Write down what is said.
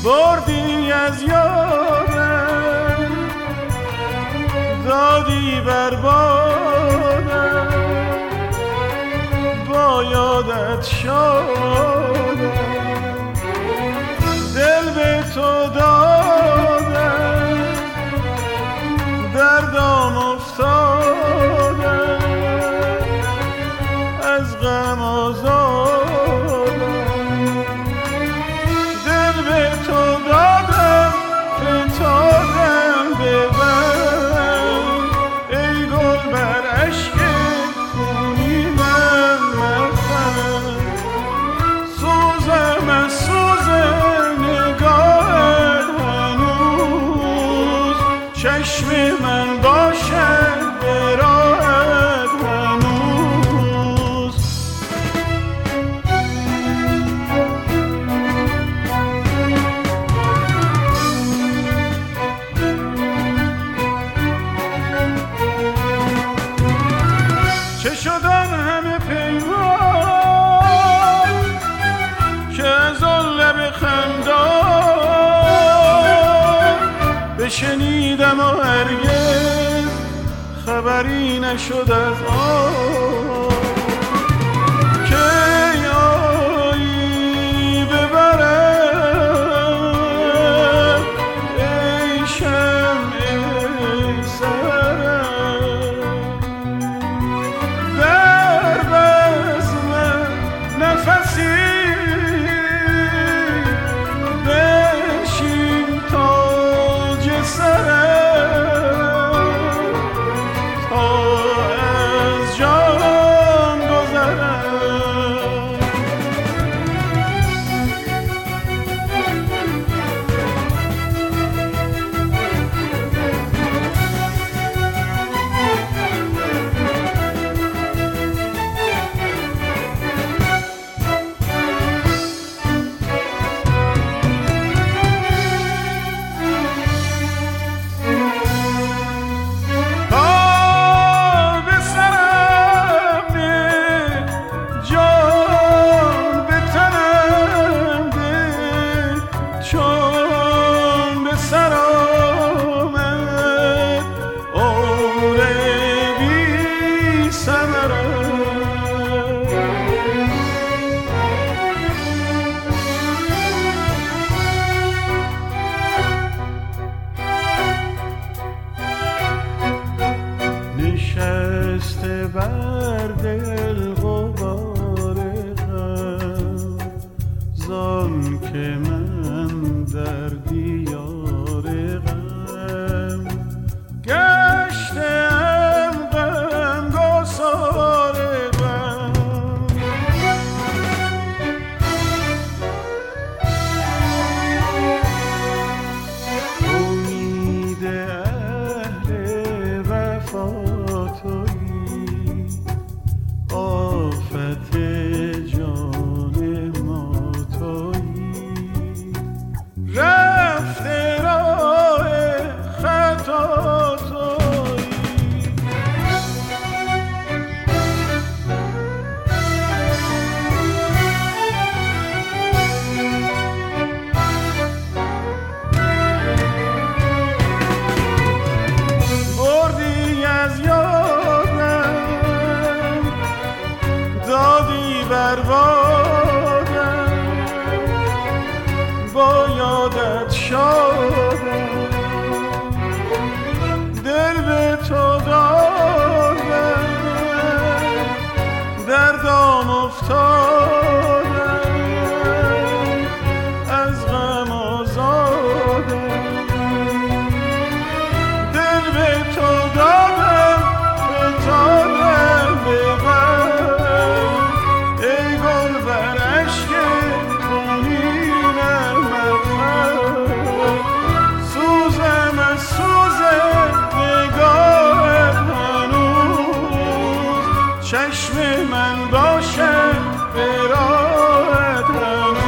بردی از یادم، دادی بر بادم، با یادت شادم، دل به تو دادم، در دام افتادم، از غم آزادم، دل به تو دادم، فتادم به من، ای گل بر عشق خونی من مخن، سوزم از سوز نگاهت هنوز، چشم من باشد به راهت هنوز. چه شدن همه پیمان که از آن لب خندان بشنیدم و هرگز خبری نشد از آن که آیی ببرم ای شمع ای سرم، در بزم نفسی بشین تاج سرم، تا از جان گذرم. نشسته بر دل غبار غم، زان که من در دیار غم گشتم غمگسار غم. امید اهل وفا تویی، آفت جان ما تویی، رفته راه خطا تویی. بردی از یادم، دادی بر بادم، با یادت شادم، دل به تو دادم، در دام افتادم، از غم آزادم، دل به تو دادم، فتادم به غم، ای گل بر عشق خونینم مخن، سوزم از سوز نگاهت هنوز، چشم من باشد به راهت هنوز.